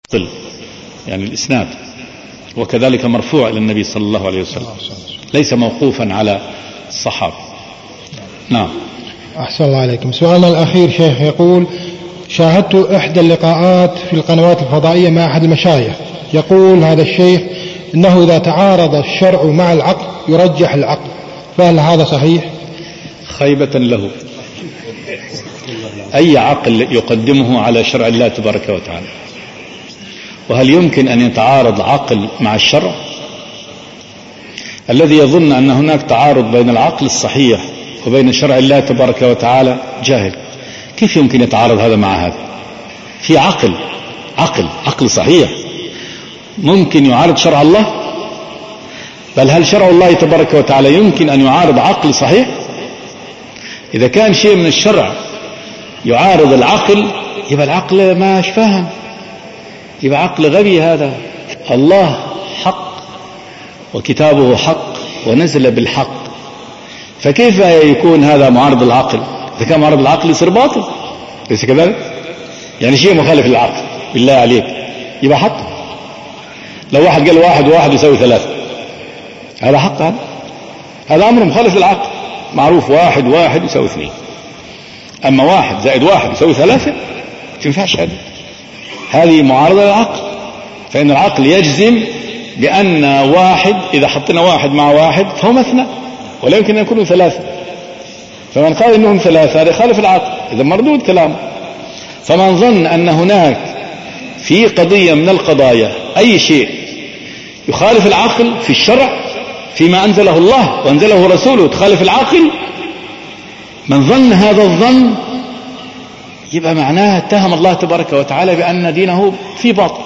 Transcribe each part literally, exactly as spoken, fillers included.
يعني الإسناد، وكذلك مرفوع إلى النبي صلى الله عليه وسلم، ليس موقوفا على الصحابة. نعم. أحسن الله عليكم. سؤالنا الأخير شيخ يقول: شاهدت إحدى اللقاءات في القنوات الفضائية مع أحد المشايخ، يقول هذا الشيخ إنه إذا تعارض الشرع مع العقل يرجح العقل، فهل هذا صحيح؟ خيبة له، أي عقل يقدمه على شرع الله تبارك وتعالى؟ وهل يمكن أن يتعارض عقل مع الشرع؟ الذي يظن أن هناك تعارض بين العقل الصحيح وبين شرع الله تبارك وتعالى جاهل. كيف يمكن يتعارض هذا مع هذا؟ في عقل عقل عقل صحيح ممكن يعارض شرع الله؟ بل هل شرع الله تبارك وتعالى يمكن أن يعارض عقل صحيح؟ إذا كان شيء من الشرع يعارض العقل يبقى العقل ما فاهم، يبقى عقل غبي. هذا الله حق وكتابه حق ونزل بالحق، فكيف يكون هذا معارض العقل؟ إذا كان معارض العقل يصير باطل، ليس كذلك؟ يعني شيء مخالف للعقل بالله عليك يبقى حق. لو واحد قال واحد وواحد يساوي ثلاثة، هذا حق؟ هذا هذا أمر مخالف للعقل، معروف واحد واحد يساوي اثنين، أما واحد زائد واحد يساوي ثلاثة تنفعش. هذه هذه معارضة للعقل، فإن العقل يجزم بأن واحد إذا حطينا واحد مع واحد فهو مثنى، ولا يمكن أن يكونوا ثلاثة، فمن قال إنهم ثلاثة هذا يخالف العقل، إذا مردود كلامه. فمن ظن أن هناك في قضية من القضايا أي شيء يخالف العقل في الشرع فيما أنزله الله وأنزله رسوله تخالف العقل، من ظن هذا الظن يبقى معناه اتهم الله تبارك وتعالى بأن دينه في باطل.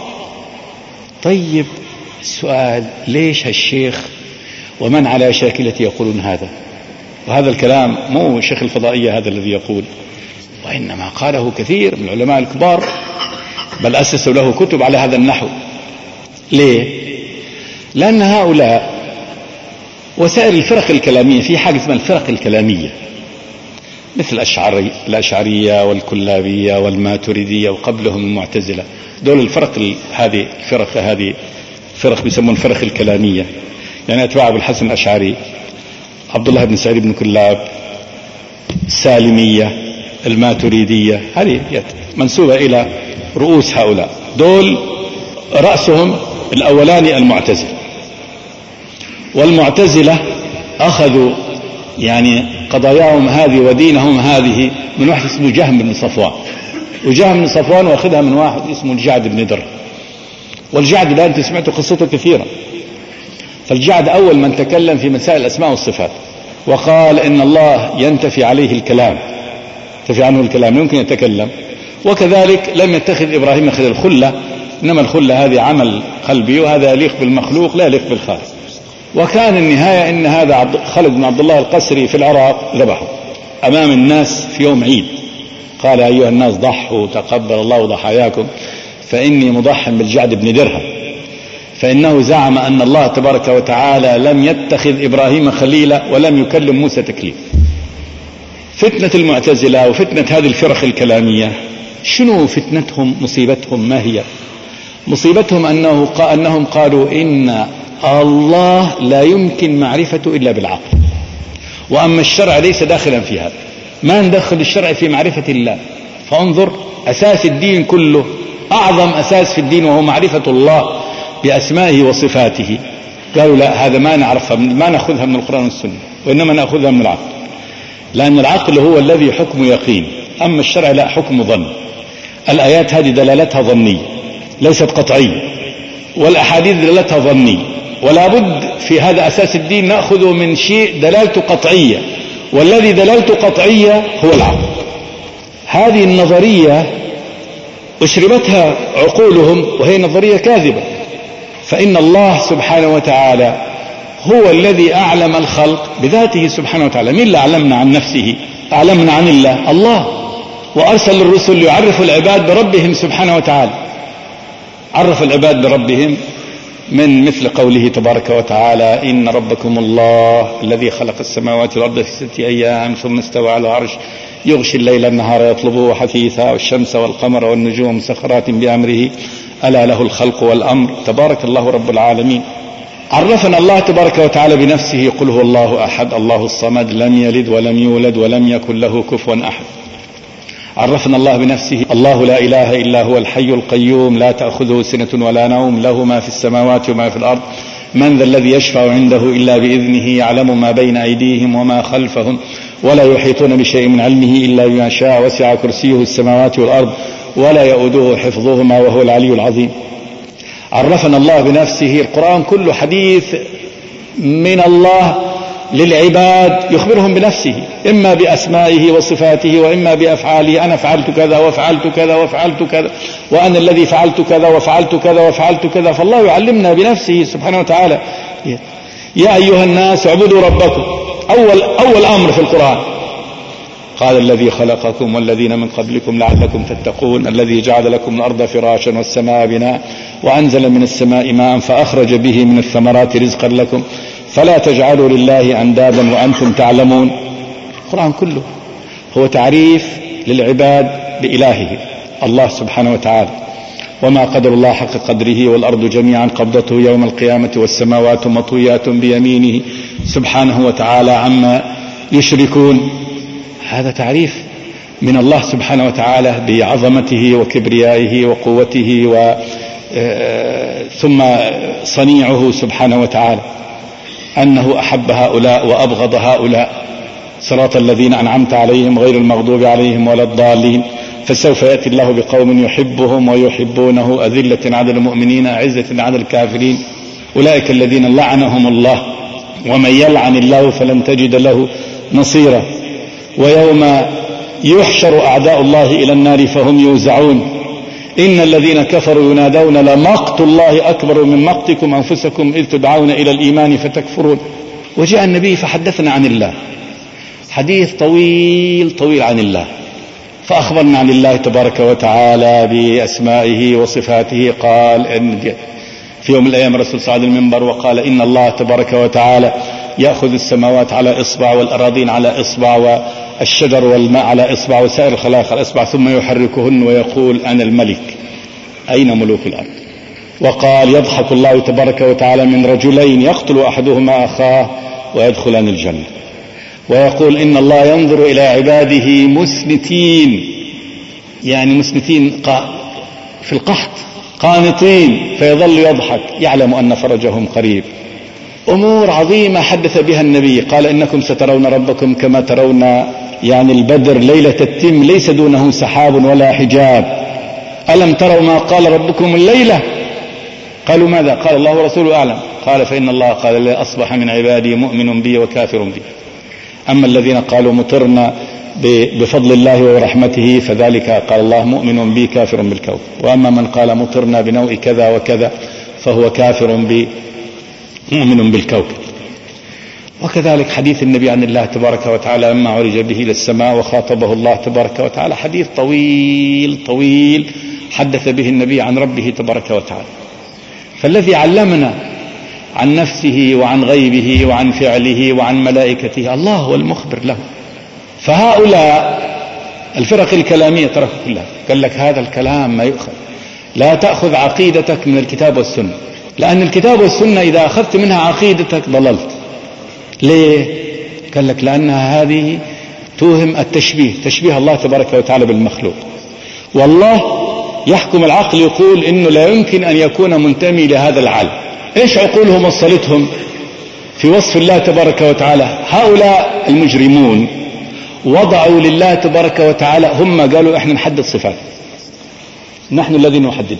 طيب السؤال: ليش هالشيخ ومن على شاكلته يقولون هذا؟ وهذا الكلام مو شيخ الفضائية هذا الذي يقول، وإنما قاله كثير من العلماء الكبار، بل أسسوا له كتب على هذا النحو. ليه؟ لأن هؤلاء وسائر الفرق الكلامية، في حاجة اسمها الفرق الكلامية مثل الأشعري الأشعرية والكلابية والماتريدية وقبلهم المعتزلة، دول الفرق هذه الفرق هذه فرق بيسمون الفرق الكلامية، يعني أتباع أبو الحسن الأشعري، عبد الله بن سعيد بن كلاب، السالمية، الماتريدية، هذه منسوبة إلى رؤوس هؤلاء. دول رأسهم الأولاني المعتزلة، والمعتزلة أخذوا يعني قضاياهم هذه ودينهم هذه من واحد اسمه جهم بن صفوان، وجهم بن صفوان واخذها من واحد اسمه الجعد بن درهم. والجعد ده أنت سمعتوا قصته كثيرا. فالجعد أول من تكلم في مسائل الأسماء والصفات، وقال إن الله ينتفي عليه الكلام، ينتفي عنه الكلام، يمكن يتكلم. وكذلك لم يتخذ إبراهيم خليل الخلة، إنما الخلة هذه عمل قلبي، وهذا يليق بالمخلوق لا يليق بالخالق. وكان النهاية إن هذا خالد بن عبد الله القسري في العراق ذبحه أمام الناس في يوم عيد، قال: أيها الناس ضحوا تقبل الله ضحاياكم فإني مضح بالجعد بن درهم، فإنه زعم أن الله تبارك وتعالى لم يتخذ إبراهيم خليلا ولم يكلم موسى تكليم. فتنة المعتزلة وفتنة هذه الفرق الكلامية، شنو فتنتهم؟ مصيبتهم ما هي؟ مصيبتهم أنه أنهم قالوا إن الله لا يمكن معرفته إلا بالعقل، وأما الشرع ليس داخلا في هذا، ما ندخل الشرع في معرفة الله. فانظر، أساس الدين كله، أعظم أساس في الدين وهو معرفة الله بأسمائه وصفاته، قالوا لا، هذا ما نعرفها، ما نأخذها من القرآن والسنة، وإنما نأخذها من العقل، لأن العقل هو الذي حكم يقين، أما الشرع لا، حكم ظن. الآيات هذه دلالتها ظنية ليست قطعية، والأحاديث دلالتها ظنية، ولا بد في هذا أساس الدين نأخذه من شيء دلالته قطعية، والذي دلالته قطعية هو العقل. هذه النظرية أشربتها عقولهم وهي نظرية كاذبة، فإن الله سبحانه وتعالى هو الذي أعلم الخلق بذاته سبحانه وتعالى. مين اللي أعلمنا عن نفسه؟ أعلمنا عن الله الله وأرسل الرسل ليعرف العباد بربهم سبحانه وتعالى. عرف العباد بربهم من مثل قوله تبارك وتعالى: إن ربكم الله الذي خلق السماوات والأرض في ستة أيام ثم استوى على العرش يغشي الليل النهار يطلبه حثيثا والشمس والقمر والنجوم مسخرات بأمره ألا له الخلق والأمر تبارك الله رب العالمين. عرفنا الله تبارك وتعالى بنفسه قل هو الله أحد الله الصمد لم يلد ولم يولد ولم يكن له كفوا أحد. عرفنا الله بنفسه الله لا إله إلا هو الحي القيوم لا تأخذه سنة ولا نوم له ما في السماوات وما في الأرض من ذا الذي يشفع عنده إلا بإذنه يعلم ما بين أيديهم وما خلفهم ولا يحيطون بشيء من علمه إلا بما شاء وسع كرسيه السماوات والأرض ولا يؤوده حفظهما وهو العلي العظيم. عرفنا الله بنفسه. القرآن كله حديث من الله للعباد يخبرهم بنفسه إما بأسمائه وصفاته وإما بأفعاله. أنا فعلت كذا وفعلت كذا وفعلت كذا وأنا الذي فعلت كذا وفعلت كذا وفعلت كذا. فالله يعلمنا بنفسه سبحانه وتعالى. يا أيها الناس اعبدوا ربكم أول, أول أمر في القرآن قال الذي خلقكم والذين من قبلكم لعلكم تتقون الذي جعل لكم الأرض فراشا والسماء بناء وأنزل من السماء ماء فأخرج به من الثمرات رزقا لكم فلا تجعلوا لله أندادا وأنتم تعلمون. القرآن كله هو تعريف للعباد بإلهه الله سبحانه وتعالى. وما قدر الله حق قدره والأرض جميعا قبضته يوم القيامة والسماوات مطويات بيمينه سبحانه وتعالى عما يشركون. هذا تعريف من الله سبحانه وتعالى بعظمته وكبريائه وقوته و ثم صنيعه سبحانه وتعالى أنه أحب هؤلاء وأبغض هؤلاء صراط الذين أنعمت عليهم غير المغضوب عليهم ولا الضالين. فسوف يأتي الله بقوم يحبهم ويحبونه أذلة على المؤمنين أعزة على الكافرين أولئك الذين لعنهم الله ومن يلعن الله فلن تجد له نصيرا. ويوم يحشر أعداء الله إلى النار فهم يوزعون إن الذين كفروا ينادون لمقت الله أكبر من مقتكم أنفسكم إذ تدعون إلى الإيمان فتكفرون. وجاء النبي فحدثنا عن الله حديث طويل طويل عن الله فأخبرنا عن الله تبارك وتعالى بأسمائه وصفاته. قال إن في يوم من الأيام الرسول صعد المنبر وقال إن الله تبارك وتعالى يأخذ السماوات على إصبع والأراضين على إصبع والشجر والماء على إصبع وسائر الخلائق على إصبع ثم يحركهن ويقول أنا الملك أين ملوك الأرض. وقال يضحك الله تبارك وتعالى من رجلين يقتل أحدهما أخاه ويدخلان الجنة ويقول إن الله ينظر إلى عباده مسنتين يعني مسنتين في القحط قانطين فيظل يضحك يعلم أن فرجهم قريب. أمور عظيمة حدث بها النبي. قال إنكم سترون ربكم كما ترون يعني البدر ليلة التم ليس دونه سحاب ولا حجاب. ألم تروا ما قال ربكم الليلة قالوا ماذا قال الله ورسوله أعلم قال فإن الله قال لي أصبح من عبادي مؤمن بي وكافر بي. أما الذين قالوا مطرنا بفضل الله ورحمته فذلك قال الله مؤمن بي كافر بالكوكب. وأما من قال مطرنا بنوء كذا وكذا فهو كافر بي مؤمن بالكوكب. وكذلك حديث النبي عن الله تبارك وتعالى لما عرج به إلى السماء وخاطبه الله تبارك وتعالى حديث طويل طويل حدث به النبي عن ربه تبارك وتعالى. فالذي علمنا عن نفسه وعن غيبه وعن فعله وعن ملائكته الله هو المخبر له. فهؤلاء الفرق الكلامية تركوا كلها قال لك هذا الكلام ما يؤخذ لا تأخذ عقيدتك من الكتاب والسنة لأن الكتاب والسنة إذا أخذت منها عقيدتك ضللت. ليه؟ قال لك لأنها هذه توهم التشبيه تشبيه الله تبارك وتعالى بالمخلوق. والله يحكم العقل يقول إنه لا يمكن أن يكون منتمي لهذا العالم. إيش عقولهم وصلتهم في وصف الله تبارك وتعالى؟ هؤلاء المجرمون وضعوا لله تبارك وتعالى هم قالوا إحنا نحدد صفات نحن الذين نحدد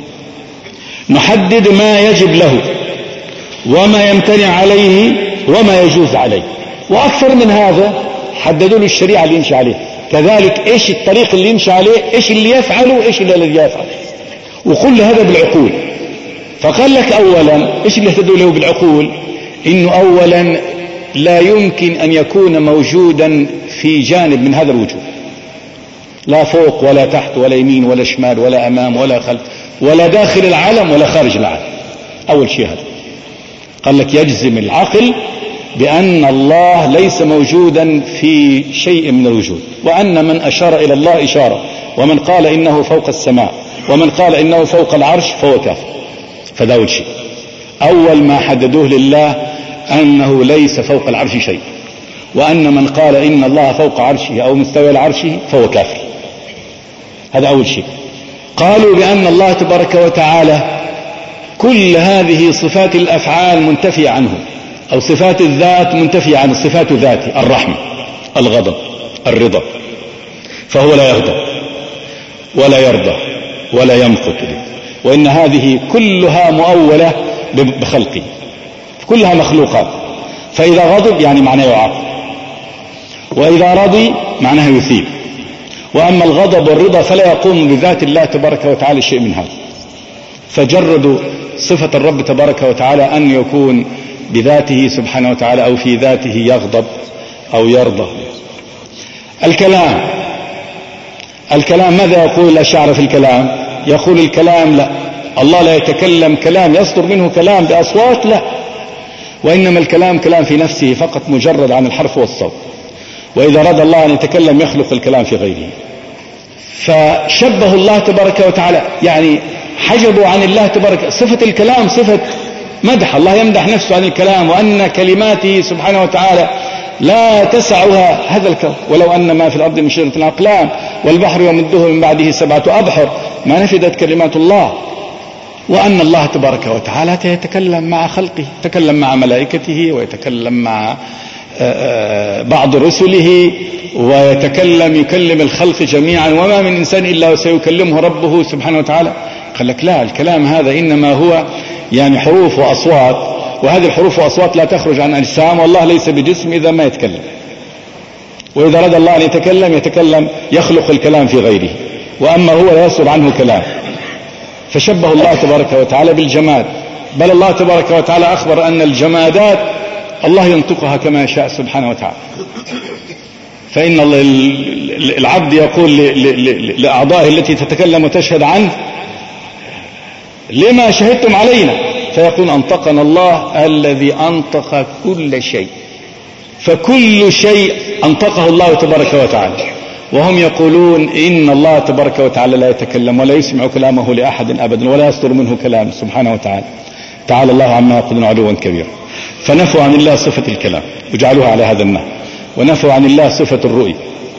نحدد ما يجب له وما يمتنع عليه وما يجوز عليه. وأكثر من هذا حددوا له الشريعة اللي يمشي عليه كذلك إيش الطريق اللي يمشي عليه إيش اللي يفعله وإيش اللي الذي يفعل وكل هذا بالعقول. فقال لك أولا إيش اللي اهتدوا له بالعقول إنه أولا لا يمكن أن يكون موجودا في جانب من هذا الوجود لا فوق ولا تحت ولا يمين ولا شمال ولا أمام ولا خلف ولا داخل العالم ولا خارج العالم. أول شيء هذا قال لك يجزم العقل بأن الله ليس موجودا في شيء من الوجود وأن من أشار إلى الله إشارة ومن قال إنه فوق السماء ومن قال إنه فوق العرش فهو كافر. فده أول شيء. أول ما حددوه لله أنه ليس فوق العرش شيء، وأن من قال إن الله فوق عرشه أو مستوى العرش فهو كافر. هذا أول شيء. قالوا بأن الله تبارك وتعالى كل هذه صفات الأفعال منتفية عنه، أو صفات الذات منتفية عن صفات ذاته، الرحمة، الغضب، الرضا، فهو لا يغضب ولا يرضى ولا يمقت، وإن هذه كلها مؤولة بخلقه، كلها مخلوقات. فإذا غضب يعني معناه يعاقب، وإذا رضي معناه يثيب. وأما الغضب والرضا فلا يقوم بذات الله تبارك وتعالى شيء من هذا. فجردوا صفة الرب تبارك وتعالى أن يكون بذاته سبحانه وتعالى أو في ذاته يغضب أو يرضى. الكلام الكلام ماذا يقول الأشاعرة في الكلام؟ يقول الكلام لا، الله لا يتكلم كلام يصدر منه كلام بأصوات، لا، وإنما الكلام كلام في نفسه فقط مجرد عن الحرف والصوت. وإذا أراد الله أن يتكلم يخلق الكلام في غيره. فشبه الله تبارك وتعالى، يعني حجبوا عن الله تبارك صفة الكلام، صفة مدح، الله يمدح نفسه عن الكلام، وأن كلماته سبحانه وتعالى لا تسعها هذا الكون، ولو أن ما في الأرض من شجرة الأقلام والبحر يمده من بعده سبعة أبحر ما نفدت كلمات الله. وأن الله تبارك وتعالى يتكلم مع خلقه، يتكلم مع ملائكته، ويتكلم مع بعض رسله، ويتكلم يكلم الخلق جميعا، وما من إنسان إلا وسيكلمه ربه سبحانه وتعالى. قال لك لا، الكلام هذا إنما هو يعني حروف وأصوات، وهذه الحروف وأصوات لا تخرج عن أجسام، والله ليس بجسم إذا ما يتكلم. وإذا أراد الله أن يتكلم يتكلم يخلق الكلام في غيره، وأما هو لا يصدر عنه كلام. فشبه الله تبارك وتعالى بالجماد، بل الله تبارك وتعالى أخبر أن الجمادات الله ينطقها كما يشاء سبحانه وتعالى. فإن العبد يقول لأعضائه التي تتكلم وتشهد عنه: لما شهدتم علينا؟ فيقول: أنطقنا الله الذي أنطق كل شيء. فكل شيء أنطقه الله تبارك وتعالى. وهم يقولون إن الله تبارك وتعالى لا يتكلم ولا يسمع كلامه لأحد أبدا ولا يصدر منه كلام سبحانه وتعالى، تعالى الله عما يقولون علوا كبيرا. فنفوا عن الله صفة الكلام وجعلوها على هذا النحو، ونفوا عن الله صفة الرؤية.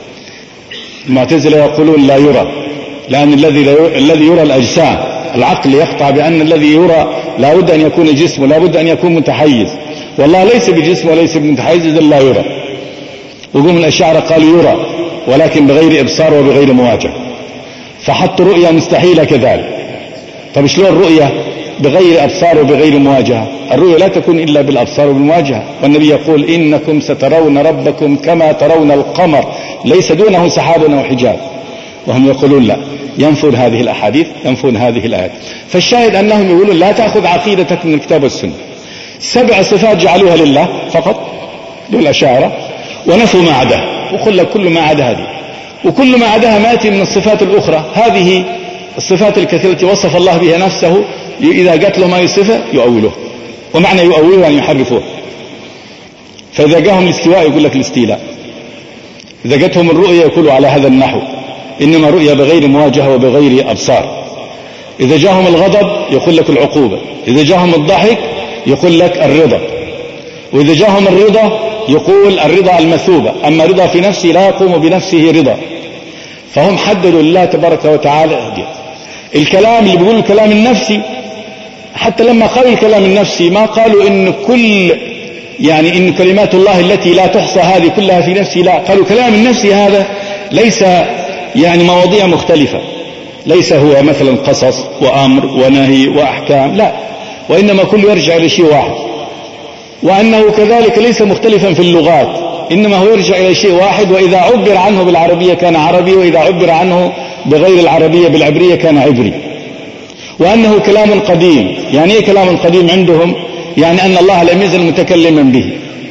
المعتزلة يقولون لا يرى، لأن الذي الذي يرى الأجسام، العقل يقطع بأن الذي يرى لا بد أن يكون جسم ولا بد أن يكون متحيز، والله ليس بجسم وليس بمتحيز، إذا لا يرى. وقوم الأشاعرة قالوا يرى ولكن بغير إبصار وبغير مواجهة، فحطوا رؤية مستحيلة كذلك. طب شلون الرؤية بغير أبصار وبغير مواجهة؟ الرؤية لا تكون إلا بالأبصار والمواجهة، والنبي يقول: إنكم سترون ربكم كما ترون القمر ليس دونه سحاب أو حجاب. وهم يقولون لا، ينفون هذه الأحاديث، ينفون هذه الآيات. فالشاهد أنهم يقولون لا تأخذ عقيدتك من الكتاب والسنة. سبع صفات جعلوها لله فقط للأشاعرة، ونفوا ما عداها، وقل لك كل ما عدا هذه، وكل ما عداها ما يأتي من الصفات الأخرى. هذه الصفات الكثيرة التي وصف الله بها نفسه، إذا قالت له ما يصفه يؤوله، ومعنى يؤوله أن يحرفوه. فإذا جاءهم الاستواء يقول لك الاستيلاء، إذا جاءتهم الرؤية يقولوا على هذا النحو إنما رؤية بغير مواجهة وبغير أبصار. إذا جاءهم الغضب يقول لك العقوبة، إذا جاءهم الضحك يقول لك الرضا، وإذا جاءهم الرضا يقول الرضا المثوبة، أما رضا في نفسه لا يقوم بنفسه رضا. فهم حددوا الله تبارك وتعالى دي. الكلام اللي بيقول الكلام النفسي، حتى لما قالوا الكلام النفسي ما قالوا إن كل يعني إن كلمات الله التي لا تحصى هذه كلها في نفسه، لا، قالوا كلام النفسي هذا ليس يعني مواضيع مختلفة، ليس هو مثلا قصص وأمر ونهي وأحكام، لا، وإنما كل يرجع إلى شيء واحد. وأنه كذلك ليس مختلفا في اللغات، إنما هو يرجع إلى شيء واحد، وإذا عبر عنه بالعربية كان عربي، وإذا عبر عنه بغير العربية بالعبرية كان عبري. وأنه كلام قديم. يعني إيه كلام قديم عندهم؟ يعني أن الله لم يزل متكلما به.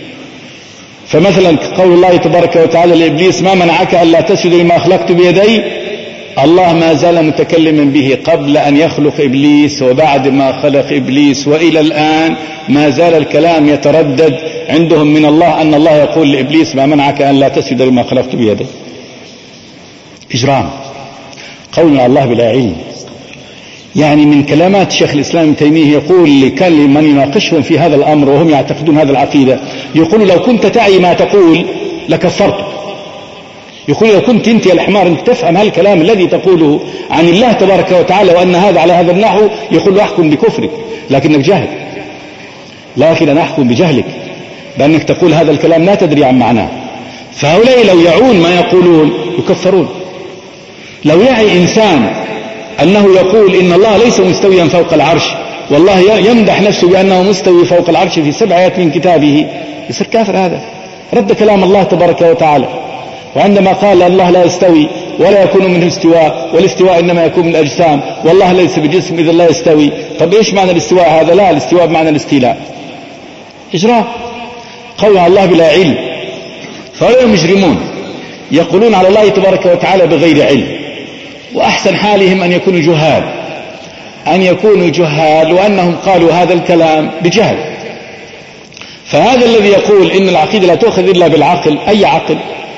فمثلا قول الله تبارك وتعالى لإبليس: ما منعك ألا تسجد لما خلقت بيدي؟ الله ما زال متكلما به قبل أن يخلق إبليس وبعد ما خلق إبليس، وإلى الآن ما زال الكلام يتردد عندهم من الله، أن الله يقول لإبليس: ما منعك أن لا تسجد لما خلقت بيدي؟ إجرام، قولنا الله بلا علم، يعني من كلمات شيخ الإسلام ابن تيمية يقول لمن يناقشهم في هذا الأمر وهم يعتقدون هذا العقيدة، يقول لو كنت تعي ما تقول لكفرت. يقول لو كنت أنت يا الحمار أنت تفهم هالكلام الذي تقوله عن الله تبارك وتعالى وأن هذا على هذا النحو، يقول له أحكم بكفرك لكنك جاهل، لكن أنا أحكم بجهلك بأنك تقول هذا الكلام لا تدري عن معناه. فهؤلاء لو يعون ما يقولون يكفرون. لو يعي إنسان أنه يقول إن الله ليس مستويا فوق العرش والله يمدح نفسه بأنه مستوي فوق العرش في سبع آيات من كتابه، يصير كافر. هذا رد كلام الله تبارك وتعالى. وعندما قال الله لا يستوي ولا يكون منه استواء، والاستواء إنما يكون من الأجسام، والله ليس بجسم إذا لا يستوي. طب إيش معنى الاستواء هذا؟ لا، الاستواء بمعنى الاستيلاء، إجراء، قول على الله بلا علم. فهؤلاء مجرمون يقولون على الله تبارك وتعالى بغير علم، وأحسن حالهم أن يكونوا جهال، أن يكونوا جهال وأنهم قالوا هذا الكلام بجهل. فهذا الذي يقول إن العقيدة لا تؤخذ إلا بالعقل، أي عقل؟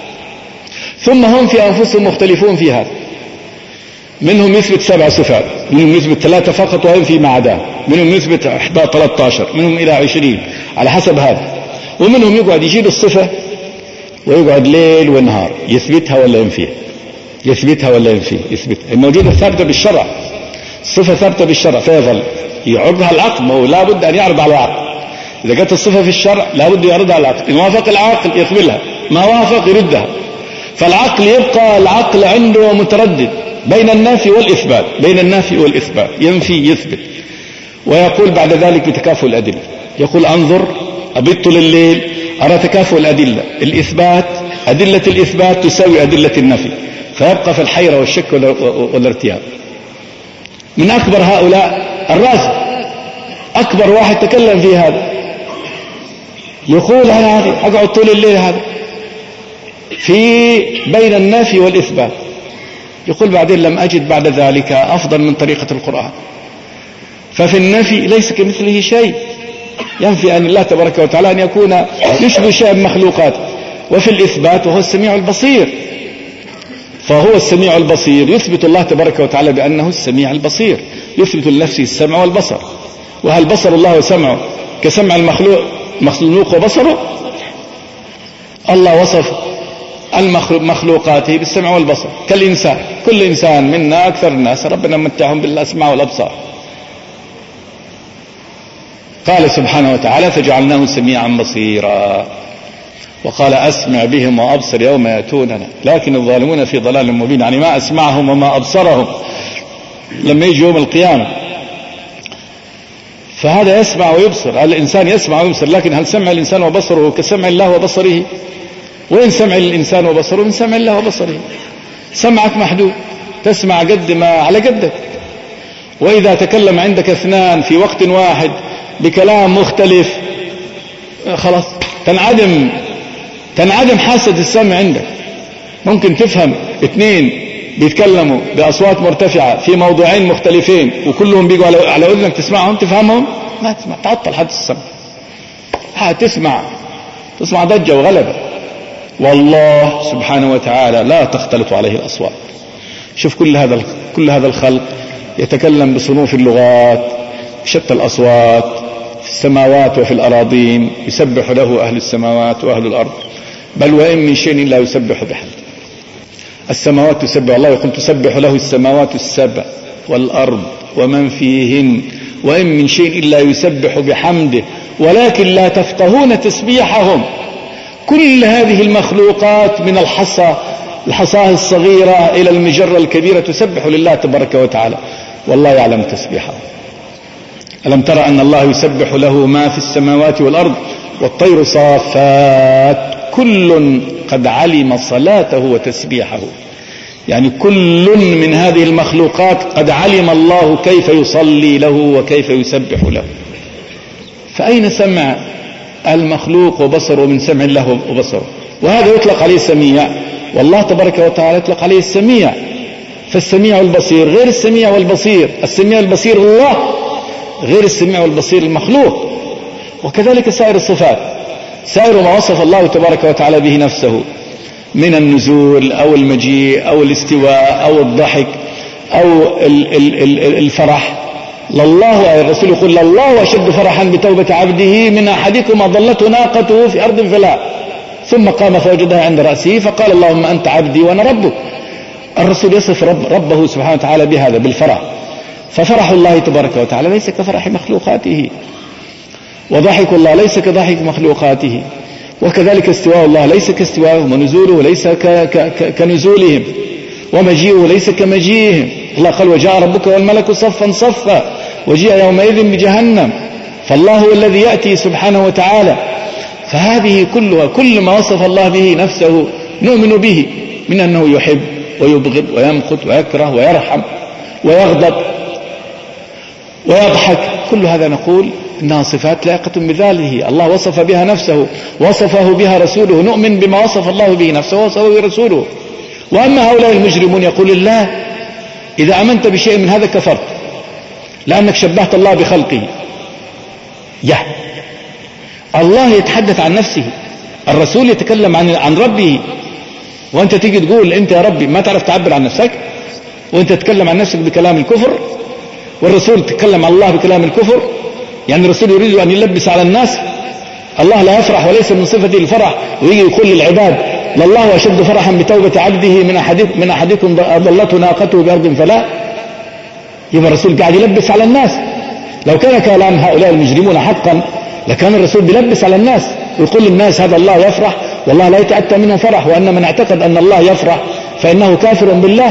ثم هم في أنفسهم مختلفون في هذا. منهم يثبت سبع صفات، منهم يثبت ثلاثة فقط وهم فيما عداه، منهم يثبت ثلاثة عشر، منهم إلى عشرين على حسب هذا. ومنهم يقعد يجيب الصفة ويقعد ليل ونهار يثبتها ولا ينفيها، يثبتها ولا ينفيها، يثبتها. الموجودة ثابتة بالشرع، الصفة ثابتة بالشرع، فيظل يعرضها العقل. ما هو لا بد أن يعرض على العقل. إذا جت الصفة في الشرع لا بد يعرضها على العقل، إن وافق العقل يقبلها، ما وافق يردها. فالعقل يبقى العقل عنده متردد بين النفي والإثبات، بين النفي والإثبات، ينفي يثبت. ويقول بعد ذلك بتكافؤ الأدلة، يقول أنظر أبت لليل أرى تكافؤ الأدلة، الإثبات أدلة الإثبات تساوي أدلة النفي، فيبقى في الحيرة والشك والارتياب. من أكبر هؤلاء الرازي، أكبر واحد تكلم في هذا، يقول هذا أقعد طول الليل هذا في بين النفي والإثبات. يقول بعدين لم أجد بعد ذلك أفضل من طريقة القرآن. ففي النفي ليس كمثله شيء، ينفي أن الله تبارك وتعالى أن يكون يشبه شيء من مخلوقاته. وفي الإثبات وهو السميع البصير، فهو السميع البصير، يثبت الله تبارك وتعالى بأنه السميع البصير، يثبت لنفسه السمع والبصر. وهل بصر الله وسمعه كسمع المخلوق مخلوق وبصره؟ الله وصف المخلوقات بالسمع والبصر كالإنسان، كل إنسان منا أكثر الناس ربنا متعهم بالأسماع والأبصار. قال سبحانه وتعالى فجعلناه سميعا بصيرا، وقال أسمع بهم وأبصر يوم يأتوننا، لكن الظالمون في ضلال مبين. يعني ما أسمعهم وما أبصرهم لما يجي يوم القيامة. فهذا يسمع ويبصر، الإنسان يسمع ويبصر، لكن هل سمع الإنسان وبصره كسمع الله وبصره؟ وين سمع الإنسان وبصره؟ من سمع الله وبصره. سمعك محدود، تسمع قد ما على قدك. وإذا تكلم عندك اثنان في وقت واحد بكلام مختلف خلاص تنعدم تنعدم حاسة السمع عندك. ممكن تفهم اثنين بيتكلموا بأصوات مرتفعة في موضوعين مختلفين وكلهم بيجوا على, على أذنك تسمعهم، تفهمهم؟ ما تسمع، تعطل حد السمع. تسمع تسمع ضجة وغلبة. والله سبحانه وتعالى لا تختلط عليه الأصوات. شوف كل هذا كل هذا الخلق يتكلم بصنوف اللغات، شتى الأصوات في السماوات وفي الأراضين، يسبح له أهل السماوات وأهل الأرض، بل وإن من شيء لا يسبح بحمده. السماوات تسبح الله، يقول تسبح له السماوات السبع والأرض ومن فيهن وإن من شيء إلا يسبح بحمده ولكن لا تفقهون تسبيحهم. كل هذه المخلوقات من الحصى الحصاه الصغيرة إلى المجرة الكبيرة تسبح لله تبارك وتعالى، والله يعلم تسبيحهم. ألم ترى أن الله يسبح له ما في السماوات والأرض والطير صافات كل قد علم صلاته وتسبيحه. يعني كل من هذه المخلوقات قد علم الله كيف يصلي له وكيف يسبح له. فأين سمع المخلوق وبصره من سمع الله وبصره؟ وهذا يطلق عليه السميع، والله تبارك وتعالى يطلق عليه السميع. فالسميع والبصير غير السميع والبصير، السميع والبصير الله غير السميع والبصير المخلوق. وكذلك سائر الصفات، سائر ما وصف الله تبارك وتعالى به نفسه من النزول أو المجيء أو الاستواء أو الضحك أو الفرح، لله الرسول يقول لله أشد فرحا بتوبة عبده من أحدكم أضلته ناقته في أرض فلا ثم قام فوجدها عند رأسه فقال اللهم أنت عبدي وأنا ربك. الرسول يصف رب ربه سبحانه وتعالى بهذا بالفرح. ففرح الله تبارك وتعالى ليس كفرح مخلوقاته، وضحك الله ليس كضحك مخلوقاته، وكذلك استواء الله ليس كاستواءهم، ونزوله ليس كنزولهم، ومجيئه ليس كمجيئهم. الله قال وجاء ربك والملك صفا صفا وجيء يومئذ بجهنم. فالله هو الذي يأتي سبحانه وتعالى. فهذه كلها كل ما وصف الله به نفسه نؤمن به، من أنه يحب ويبغض ويمقت ويكره ويرحم ويغضب ويضحك، كل هذا نقول إنها صفات لائقة بذاته. الله وصف بها نفسه، وصفه بها رسوله، نؤمن بما وصف الله به نفسه ووصفه به رسوله. وأما هؤلاء المجرمون يقول الله إذا أمنت بشيء من هذا كفرت، لأنك شبهت الله بخلقه. يا الله يتحدث عن نفسه، الرسول يتكلم عن عن ربه، وأنت تيجي تقول أنت يا ربي ما تعرف تعبر عن نفسك، وأنت تتكلم عن نفسك بكلام الكفر، والرسول يتكلم عن الله بكلام الكفر. يعني الرسول يريد أن يلبس على الناس الله لا يفرح وليس من صفته الفرح، ويجي يقول للعباد لله أشد فرحا بتوبة عبده من أحدكم من أحدكم ضلته ناقته بأرض فلا. يبقى الرسول قاعد يلبس على الناس. لو كان كلام هؤلاء المجرمون حقا لكان الرسول بيلبس على الناس ويقول للناس هذا الله يفرح والله لا يتأتى منه فرح، وأن من اعتقد أن الله يفرح فإنه كافر بالله.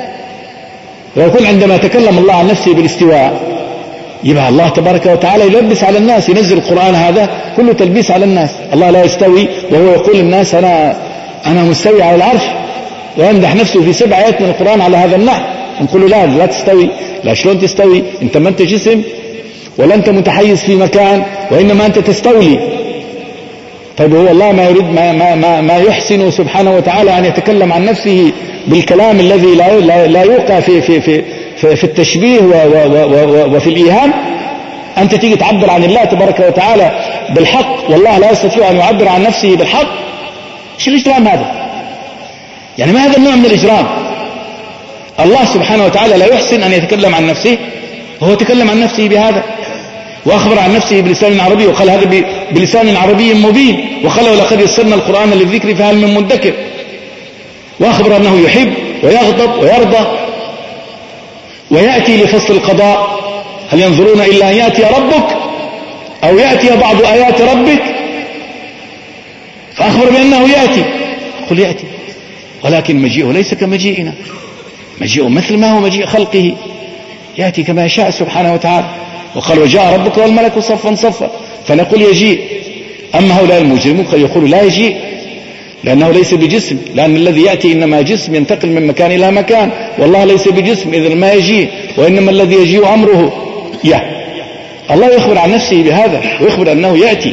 ويقول عندما تكلم الله عن نفسه بالاستواء يبقى الله تبارك وتعالى يلبس على الناس، ينزل القرآن هذا كله تلبيس على الناس. الله لا يستوي وهو يقول للناس أنا أنا مستوي على العرش، ويمدح نفسه في سبع آيات من القرآن على هذا النحو. نقول لا لا تستوي، لا شلون تستوي؟ أنت ما أنت جسم ولا أنت متحيز في مكان، وإنما أنت تستولي. طيب هو الله ما يريد ما, ما, ما, ما يحسن سبحانه وتعالى أن يتكلم عن نفسه بالكلام الذي لا, لا, لا يوقع في, في, في, في, في التشبيه و و و وفي الإيهام. أنت تيجي تعبر عن الله تبارك وتعالى بالحق والله لا يستطيع أن يعبر عن نفسه بالحق. ايش الإجرام هذا؟ يعني ما هذا النوع من الإجرام؟ الله سبحانه وتعالى لا يحسن أن يتكلم عن نفسه، وهو تكلم عن نفسه بهذا، وأخبر عن نفسه بلسان عربي، وقال هذا بلسان عربي مبين، وقال ولقد يسرنا القرآن للذكر فهل من مدكر، وأخبر أنه يحب ويغضب ويرضى ويأتي لفصل القضاء. هل ينظرون إلا أن يأتي ربك أو يأتي بعض آيات ربك؟ فأخبر بأنه يأتي، قل يأتي، ولكن مجيئه ليس كمجيئنا، مجيئه مثل ما هو مجيء خلقه، يأتي كما يشاء سبحانه وتعالى. وقال وجاء ربك والملك صفا صفا، فنقول يجيء. أما هؤلاء المجرمون قد يقولوا لا يجيء لأنه ليس بجسم، لأن الذي يأتي إنما جسم ينتقل من مكان إلى مكان، والله ليس بجسم إذن ما يجيء، وإنما الذي يجيء أمره. يا الله يخبر عن نفسه بهذا، ويخبر أنه يأتي،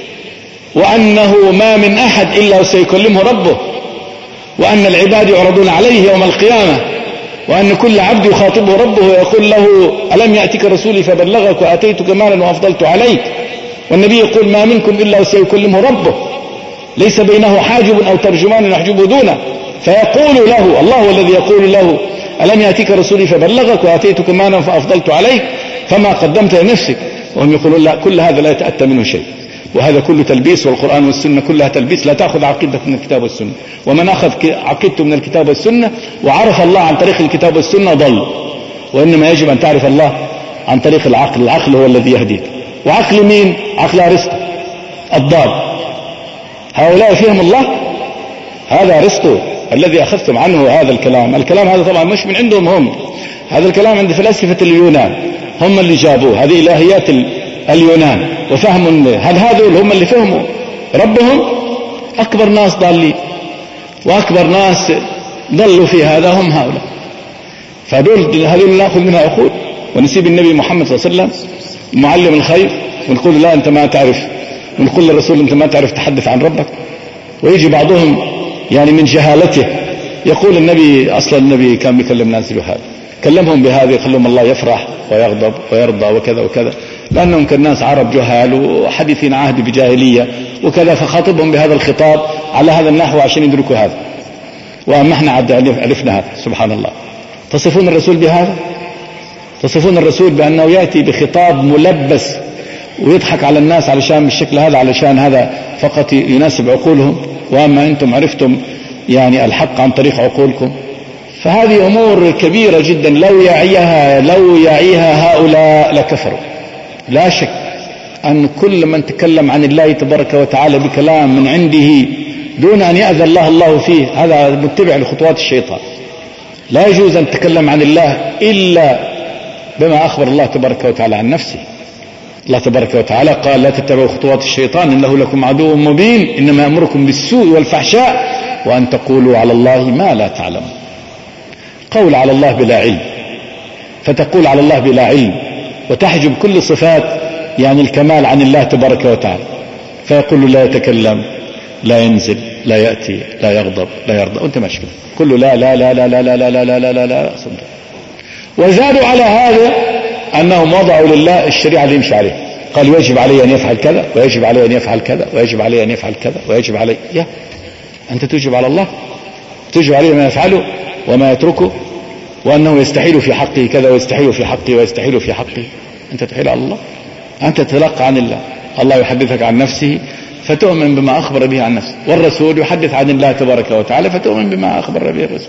وأنه ما من أحد إلا سيكلمه ربه، وأن العباد يعرضون عليه يوم القيامة، وأن كل عبد يخاطبه ربه ويقول له ألم يأتك رسولي فبلغك وآتيتك مالا وأفضلت عليك. والنبي يقول ما منكم إلا سيكلمه ربه، ليس بينه حاجب أو ترجمان يحجبه دونه، فيقول له الله هو الذي يقول له ألم يأتك رسولي فبلغك وآتيتك مالا فأفضلت عليك فما قدمت لنفسك. وهم يقولون لا، كل هذا لا يتأتى منه شيء، وهذا كله تلبيس، والقرآن والسنة كلها تلبيس. لا تأخذ عقيدتك من الكتاب والسنة، ومن أخذ عقيدته من الكتاب والسنة وعرف الله عن طريق الكتاب والسنة ضل. وإنما يجب أن تعرف الله عن طريق العقل، العقل هو الذي يهديك. وعقل مين؟ عقل أرسطو الضال. هؤلاء فيهم الله؟ هذا أرسطو الذي أخذتم عنه هذا الكلام. الكلام هذا طبعا مش من عندهم هم، هذا الكلام عند فلاسفة اليونان، هم اللي جابوه، هذه إلهيات اليونان وفهم. هل هذول هم اللي فهموا ربهم؟ أكبر ناس ضالين وأكبر ناس ضلوا في هذا هم هؤلاء. فهذول هذول نأخذ منها عقول ونسيب النبي محمد صلى الله عليه وسلم معلم الخير ونقول لا أنت ما تعرف، ونقول للرسول أنت ما تعرف تحدث عن ربك. ويجي بعضهم يعني من جهالته يقول النبي أصلا النبي كان بيكلم ناس هذا، كلمهم بهذا، قال لهم الله يفرح ويغضب ويرضى وكذا وكذا، لأنهم كالناس عرب جهال وحديثين عهد بجاهلية وكذا، فخاطبهم بهذا الخطاب على هذا النحو عشان يدركوا هذا. وأما احنا عرفنا هذا سبحان الله. تصفون الرسول بهذا؟ تصفون الرسول بأنه يأتي بخطاب ملبس ويضحك على الناس علشان بالشكل هذا، علشان هذا فقط يناسب عقولهم، وأما أنتم عرفتم يعني الحق عن طريق عقولكم. فهذه أمور كبيرة جدا، لو يعيها لو يعيها هؤلاء لكفروا. لا شك أن كل من تكلم عن الله تبارك وتعالى بكلام من عنده دون أن يأذن الله الله فيه، هذا متبع لخطوات الشيطان. لا يجوز أن تتكلم عن الله إلا بما أخبر الله تبارك وتعالى عن نفسه. الله تبارك وتعالى قال: لا تتبعوا خطوات الشيطان إنه لكم عدو مبين، إنما يأمركم بالسوء والفحشاء وأن تقولوا على الله ما لا تعلمون. قول على الله بلا علم، فتقول على الله بلا علم وتحجب كل صفات يعني الكمال عن الله تبارك وتعالى، فيقول لا يتكلم، لا ينزل، لا يأتي، لا يغضب، لا يرضى، وانت ماشي كله لا لا لا لا لا لا لا لا لا لا لا لا صدق. وزادوا على هذا أنهم وضعوا لله الشريعة اللي يمشي عليها، قال يجب عليه أن يفعل كذا، ويجب عليه أن يفعل كذا، ويجب عليه أن يفعل كذا، ويجب عليه. يا أنت توجب على الله، توجب عليه ما يفعله وما يتركه، وأنه يستحيل في حقه كذا ويستحيل في حقه ويستحيل في حقه. أنت تحيل على الله، أنت تتلقى عن الله. الله يحدثك عن نفسه فتؤمن بما أخبر به عن نفسه، والرسول يحدث عن الله تبارك وتعالى فتؤمن بما أخبر به الرسول.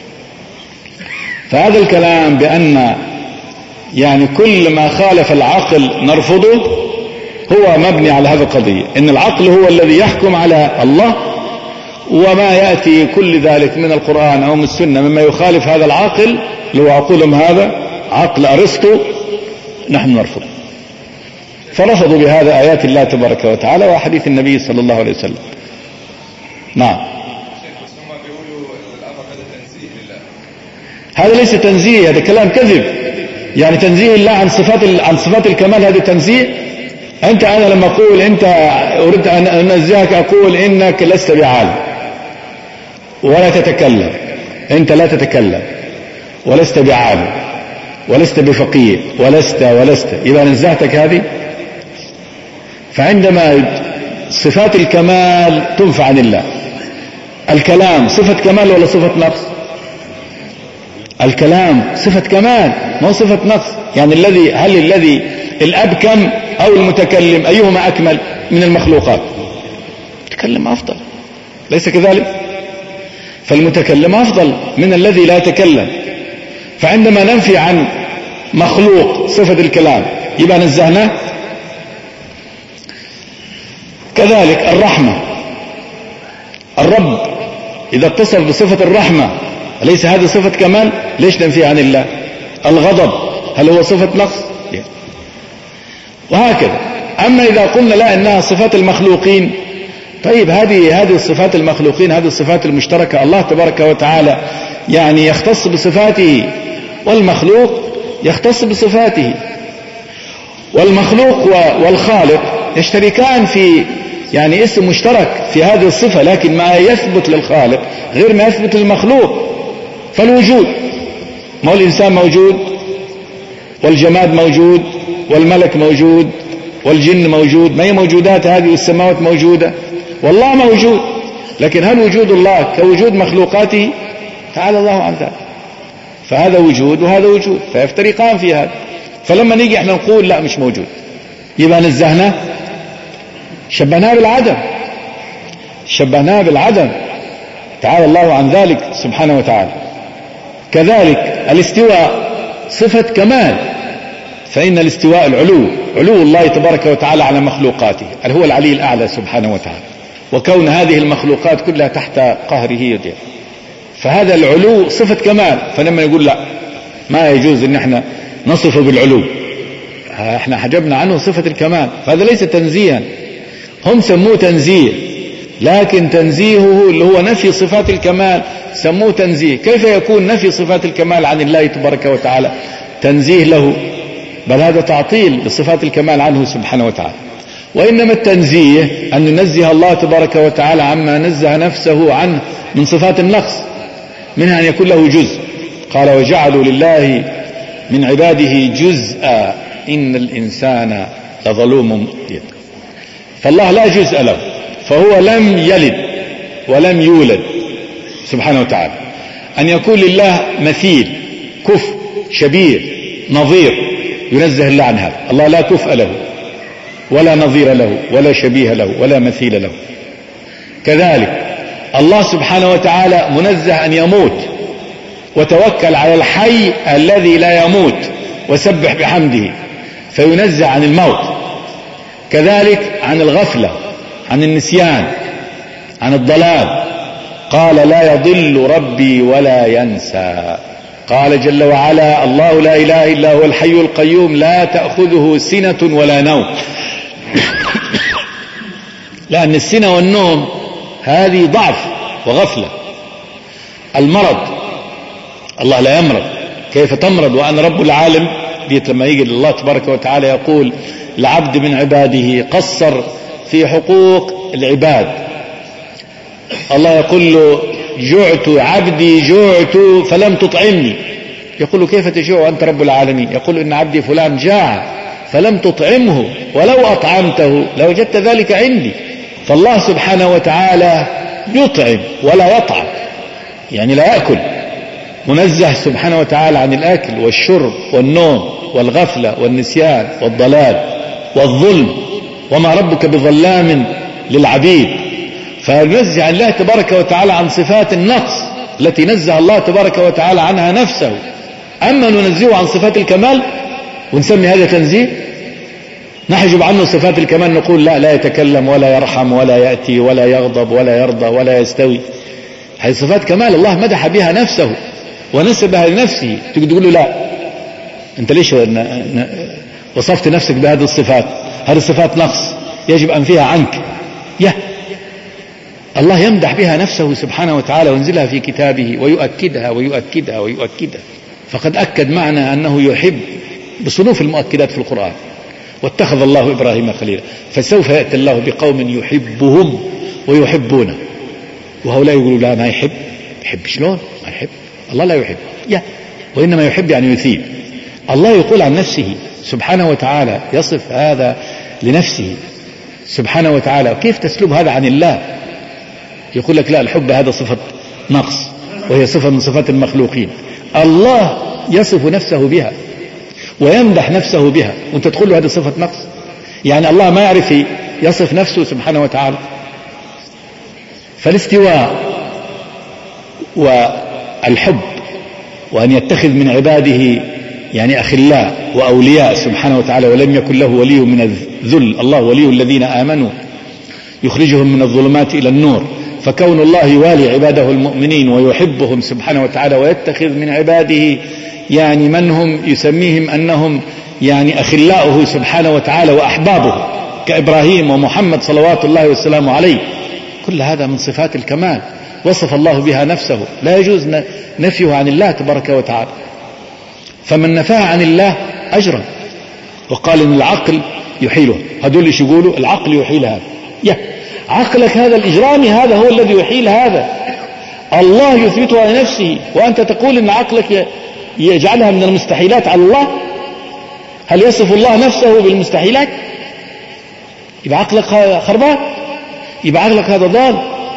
فهذا الكلام بأن يعني كل ما خالف العقل نرفضه هو مبني على هذا القضية، إن العقل هو الذي يحكم على الله، وما يأتي كل ذلك من القرآن أو من السنة مما يخالف هذا العقل لو عقولهم هذا عقل أرسطو نحن نرفض. فرفضوا بهذا آيات الله تبارك وتعالى وحديث النبي صلى الله عليه وسلم. نعم. هذا ليس تنزيه، هذا كلام كذب. يعني تنزيه الله عن صفات عن صفات الكمال هذا تنزيه. أنت أنا لما أقول أنت أريد أن أنزهك أقول إنك لست بعالم ولا تتكلم، أنت لا تتكلم ولست بعالم ولست بفقيه ولست ولست يبقى نزهتك هذه. فعندما صفات الكمال تنفع عن الله، الكلام صفة كمال ولا صفة نقص؟ الكلام صفة كمال ما هو صفة نقص. يعني الذي هل الذي الأبكم أو المتكلم أيهما أكمل من المخلوقات؟ المتكلم أفضل، ليس كذلك؟ فالمتكلم أفضل من الذي لا يتكلم. فعندما ننفي عن مخلوق صفة الكلام يبقى نزهناه. كذلك الرحمة، الرب إذا اتصف بصفة الرحمة أليس هذه صفة كمال؟ ليش ننفي عن الله؟ الغضب هل هو صفة نقص؟ وهكذا. أما إذا قلنا لا إنها صفات المخلوقين، طيب هذه هذه الصفات المخلوقين، هذه الصفات المشتركة، الله تبارك وتعالى يعني يختص بصفاته والمخلوق يختص بصفاته. والمخلوق والخالق يشتركان في يعني اسم مشترك في هذه الصفة، لكن ما يثبت للخالق غير ما يثبت للمخلوق. فالوجود، ما هو الإنسان موجود والجماد موجود والملك موجود والجن موجود، ما هي موجودات هذه، والسماوات موجودة والله موجود. لكن هل وجود الله كوجود مخلوقاته؟ تعالى الله عن ذلك. فهذا وجود وهذا وجود، فيفترقان في هذا. فلما نيجي احنا نقول لا مش موجود يبقى نزهناه، شبهناه بالعدم، شبهناه بالعدم. تعالى الله عن ذلك سبحانه وتعالى. كذلك الاستواء صفة كمال، فإن الاستواء العلو، علو الله تبارك وتعالى على مخلوقاته، اللي هو العلي الأعلى سبحانه وتعالى، وكون هذه المخلوقات كلها تحت قهره يديه. فهذا العلو صفة كمال. فلما يقول لا ما يجوز ان احنا نصفه بالعلو، احنا حجبنا عنه صفة الكمال، فهذا ليس تنزيها. هم سموه تنزيه، لكن تنزيهه اللي هو نفي صفات الكمال سموه تنزيه. كيف يكون نفي صفات الكمال عن الله تبارك وتعالى تنزيه له؟ بل هذا تعطيل لصفات الكمال عنه سبحانه وتعالى. وإنما التنزيه أن ننزه الله تبارك وتعالى عما نزه نفسه عنه من صفات النقص، منها أن يكون له جزء. قال وجعلوا لله من عباده جزءا إن الإنسان لظلوم مبين. فالله لا جزء له، فهو لم يلد ولم يولد سبحانه وتعالى. أن يكون لله مثيل كف، شبيه، نظير، ينزه الله عن هذا. الله لا كفء له ولا نظير له ولا شبيه له ولا مثيل له. كذلك الله سبحانه وتعالى منزه أن يموت، وتوكل على الحي الذي لا يموت وسبح بحمده، فينزه عن الموت. كذلك عن الغفلة، عن النسيان، عن الضلال. قال لا يضل ربي ولا ينسى. قال جل وعلا الله لا إله إلا هو الحي القيوم لا تأخذه سنة ولا نوم. لأن السنة والنوم هذه ضعف وغفلة. المرض، الله لا يمرض، كيف تمرض وأنا رب العالم؟ ديت لما يجي الله تبارك وتعالى يقول العبد من عباده قصر في حقوق العباد، الله يقول له جعت عبدي جعت فلم تطعمني. يقول له كيف تجوع وأنت رب العالمين؟ يقول إن عبدي فلان جاع فلم تطعمه ولو أطعمته لوجدت ذلك عندي. فالله سبحانه وتعالى يطعم ولا يطعم، يعني لا يأكل، منزه سبحانه وتعالى عن الأكل والشرب والنوم والغفلة والنسيان والضلال والظلم، وما ربك بظلام للعبيد. فننزه عن الله تبارك وتعالى عن صفات النقص التي نزه الله تبارك وتعالى عنها نفسه. أما ننزهه عن صفات الكمال ونسمي هذا تنزيه، نحجب عنه صفات الكمال، نقول لا لا يتكلم ولا يرحم ولا يأتي ولا يغضب ولا يرضى ولا يستوي. هذه صفات كمال الله مدح بها نفسه ونسبها لنفسه. تقول له لا أنت ليش وصفت نفسك بهذه الصفات؟ هذه الصفات نقص يجب أن فيها عنك. يا الله يمدح بها نفسه سبحانه وتعالى وينزلها في كتابه ويؤكدها ويؤكدها ويؤكدها. فقد أكد معنا أنه يحب بصنوف المؤكدات في القرآن. واتخذ الله إبراهيم خليلا، فسوف يأتي الله بقوم يحبهم ويحبونه. وهؤلاء يقولوا لا ما يحب. يحب شلون؟ ما يحب، الله لا يحب. يا وإنما يحب يعني يثيب. الله يقول عن نفسه سبحانه وتعالى، يصف هذا لنفسه سبحانه وتعالى. كيف تسلب هذا عن الله؟ يقول لك لا الحب هذا صفة نقص وهي صفة من صفات المخلوقين. الله يصف نفسه بها ويمدح نفسه بها، وانت تقول له هذه صفة نقص؟ يعني الله ما يعرف يصف نفسه سبحانه وتعالى. فالاستواء والحب وأن يتخذ من عباده يعني أخلاء وأولياء سبحانه وتعالى، ولم يكن له ولي من الذل. الله ولي الذين آمنوا يخرجهم من الظلمات إلى النور. فكون الله يوالي عباده المؤمنين ويحبهم سبحانه وتعالى ويتخذ من عباده يعني من هم يسميهم أنهم يعني أخلاؤه سبحانه وتعالى وأحبابه كإبراهيم ومحمد صلوات الله والسلام عليه، كل هذا من صفات الكمال وصف الله بها نفسه، لا يجوز نفيه عن الله تبارك وتعالى. فمن نفاها عن الله أجرا وقال إن العقل يحيله. هدول ايش يقولوا؟ العقل يحيل هذا. يا عقلك هذا الإجرامي هذا هو الذي يحيل هذا. الله يثبته على نفسه وأنت تقول إن عقلك يجعلها من المستحيلات على الله. هل يصف الله نفسه بالمستحيلات؟ يبقى عقلك خربان، يبقى عقلك هذا ضال.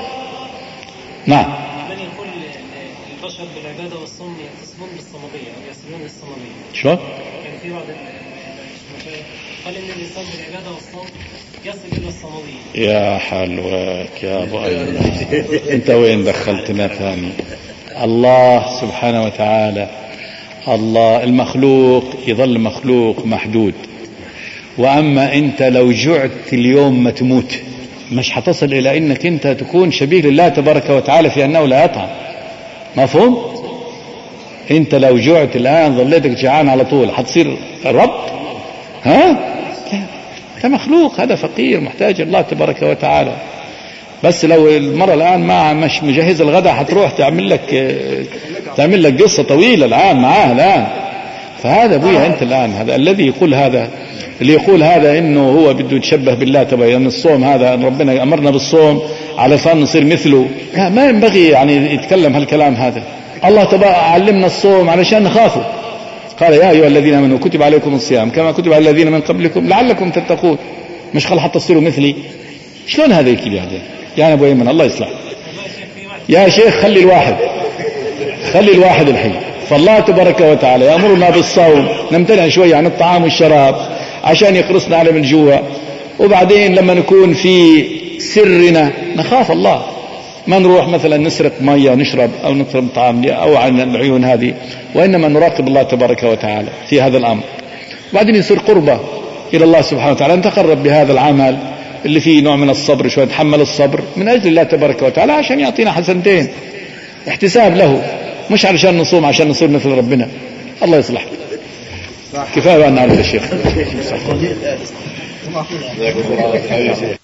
نعم. من يقول البشر بالعبادة والصوم يتصفون بالصمدية أو يصلون للصمدية. شو؟ يعني في بعض المشايخ قال إن الإنسان بالعبادة والصوم يصل إلى الصمدية. يا حلوك يا أبو أيمن، أنت وين دخلتنا ثاني؟ الله سبحانه وتعالى، الله المخلوق يظل مخلوق محدود. وأما أنت لو جعت اليوم ما تموت، مش حتصل إلى أنك أنت تكون شبيه لله تبارك وتعالى في أنه لا يطعم. مفهوم؟ أنت لو جعت الآن ظليتك جعان على طول حتصير رب؟ ها؟ أنت مخلوق، هذا فقير محتاج الله تبارك وتعالى. بس لو المرة الآن ما مش مجهز الغداء حتروح تعمل لك تعمل لك قصة طويلة الآن معاه الآن. فهذا أبويا أنت الآن، هذا الذي يقول هذا اللي يقول هذا إنه هو بده يتشبه بالله تبارك، أن الصوم هذا أن ربنا أمرنا بالصوم علشان نصير مثله. لا، ما ينبغي يعني يتكلم هالكلام هذا. الله تبارك علمنا الصوم علشان نخافه. قال يا أيها الذين آمنوا كتب عليكم الصيام كما كتب على الذين من قبلكم لعلكم تتقون. مش قال حتى تصيروا مثلي. شلون هذا يكيد يعني؟ يعني أبو أيمن الله يصلح. يا شيخ خلي الواحد خلي الواحد الحين فالله تبارك وتعالى يأمرنا بالصوم، نمتنع شوية عن الطعام والشراب عشان يقرصنا على من الجوع، وبعدين لما نكون في سرنا نخاف الله، ما نروح مثلا نسرق مية نشرب أو نطلب طعام أو عن العيون هذه، وإنما نراقب الله تبارك وتعالى في هذا الأمر. وبعدين يصير قربة إلى الله سبحانه وتعالى، نتقرب بهذا العمل اللي فيه نوع من الصبر، شوية نتحمل الصبر من أجل الله تبارك وتعالى عشان يعطينا حسنتين، احتساب له، مش علشان نصوم عشان نصير مثل ربنا. الله يصلح. كفاية أن نعرف الشيخ.